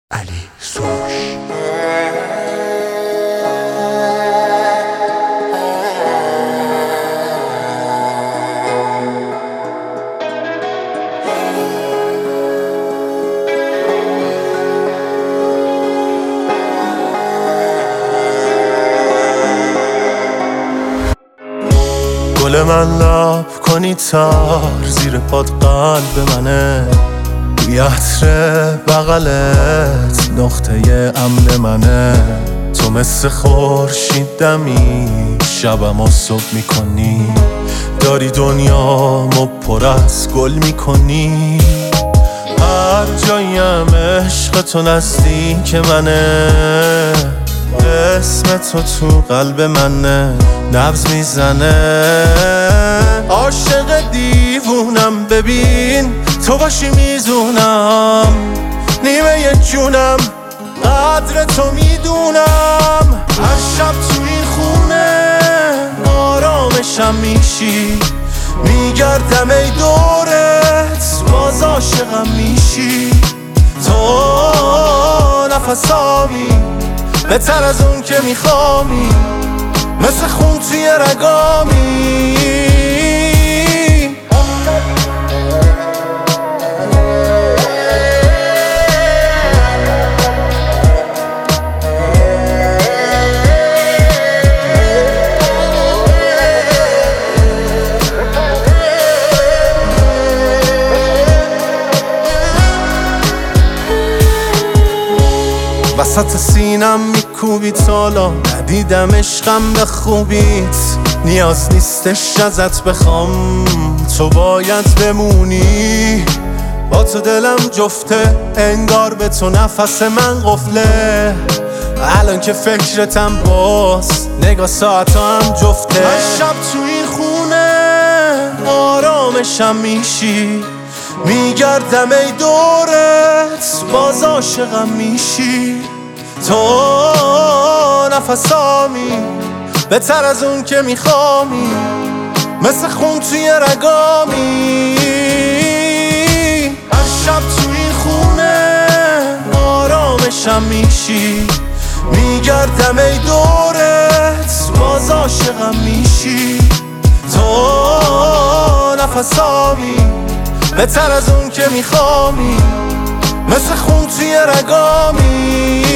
علی سروش. گل من لب کنی تار زیر پاد قلب منه، بوی عطر بغلت نقطه امن منه. تو مثل خورشید دمی شبمو صبح میکنی، داری دنیامو پر از گل میکنی. هر جایم عشق تو نزدیک منه، اسم تو تو قلب منه نبض میزنه. عاشق دیوونم ببین تو باشی میزونم، نیمه جونم قدر تو میدونم. هر شب تو این خونه آرامشم میشی، میگردم ای دورت باز عاشقم میشی. تو نفسامی بهتر از اون که میخوامی، مثل خون توی رگامی. وسط سینم میکوبی تالا، ندیدم عشقم به خوبیت. نیاز نیستش ازت بخوام، تو باید بمونی. با تو دلم جفته، انگار به تو نفس من قفله. الان که فکرتم باز، نگاه ساعتا هم جفته. هر شب تو این خونه آرامشم میشی، میگردم ای دورت باز عاشقم میشی. تو نفسامی بهتر از اون که میخوامی، مثل خون توی رگامی. هر شب تو این خونه آرامشم میشی، میگردم ای دورت باز عاشقم میشی. تو نفسامی بهتر از اون که میخوامی، مثل خون توی رگامی.